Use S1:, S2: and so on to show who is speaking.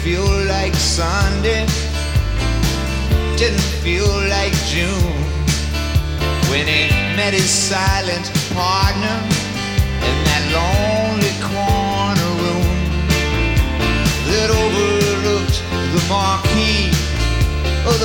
S1: feel like Sunday, didn't feel like June, when he met his silent partner in that lonely corner room that overlooked the market